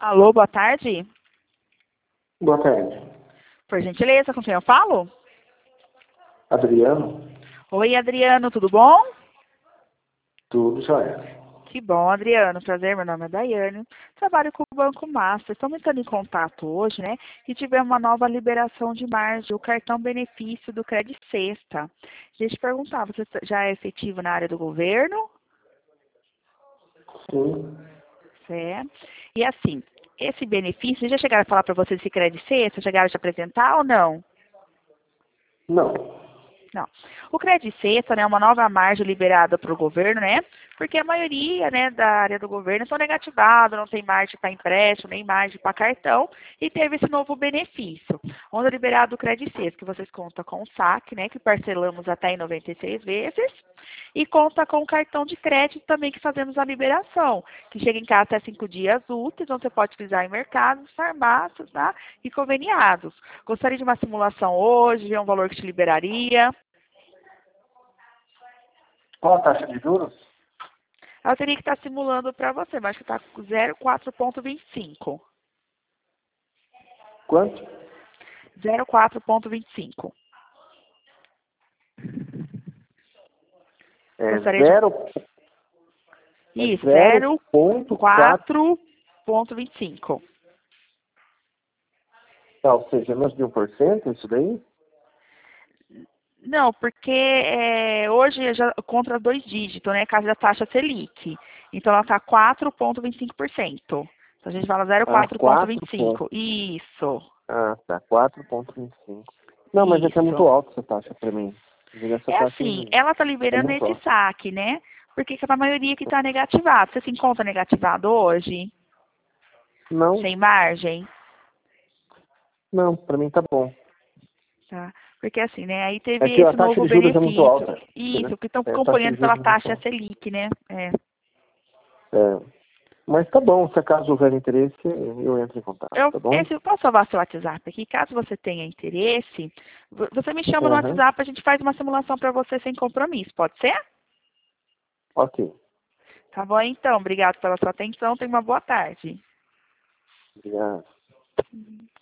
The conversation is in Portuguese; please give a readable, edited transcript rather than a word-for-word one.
Alô, boa tarde. Boa tarde. Por gentileza, com quem eu falo? Adriano? Oi, Adriano, tudo bom? Tudo jóia. Que bom, Adriano. Prazer, meu nome é Daiane. Trabalho com o Banco Master. Estamos entrando em contato hoje, né? E tivemos uma nova liberação de margem, o cartão benefício do Credit Sexta. Deixa eu te perguntar, você já é efetivo na área do governo? Sim. Certo. E assim, esse benefício, já chegaram a falar para você desse Credit Sexta? Chegaram a te apresentar ou não? Não. Não. O Credit Sexta, né, é uma nova margem liberada para o governo, né? Porque a maioria, né, da área do governo são negativados, não tem margem para empréstimo, nem margem para cartão, e teve esse novo benefício. Onde é liberado o Credit Sexta, que vocês contam com o saque, né, que parcelamos até em 96 vezes, e conta com o cartão de crédito também que fazemos a liberação, que chega em casa até 5 dias úteis, onde você pode utilizar em mercados, farmácias, tá? E conveniados. Gostaria de uma simulação hoje, ver um valor que te liberaria. Qual a taxa de juros? Eu teria que estar simulando para você, mas acho que está 0,4,25. Quanto? 0,4,25. É Gostaria de... zero, Isso, 0,4. 0,4,25. Tá, ou seja, menos de 1% isso daí? Não, porque hoje já contra 2 dígitos, né? Caso da taxa Selic. Então ela está 4,25%. Então a gente fala Ah, 4 pontos. 0,4,25. Isso. Ah, tá. 4,25. Não, mas é que é muito Isso. alto essa taxa para mim. Essa É taxa assim, ela está é liberando muito esse alta. saque, né? Porque a maioria que está negativado. Você se encontra negativado hoje? Não, Sem margem? não, para mim tá bom. Tá? Porque assim, né? Aí É teve que a esse taxa novo de juros é muito benefício. alta, né? Isso, que estão É, a taxa acompanhando de pela juros é muito taxa alta. Selic, né? É. É, mas tá bom, se acaso houver interesse, eu entro em contato, tá bom? Eu posso salvar seu WhatsApp aqui? Caso você tenha interesse, você me chama no Aham, WhatsApp, a gente faz uma simulação para você sem compromisso, pode ser? ok. Tá bom, então. Obrigado pela sua atenção. Tenha uma boa tarde. Obrigado.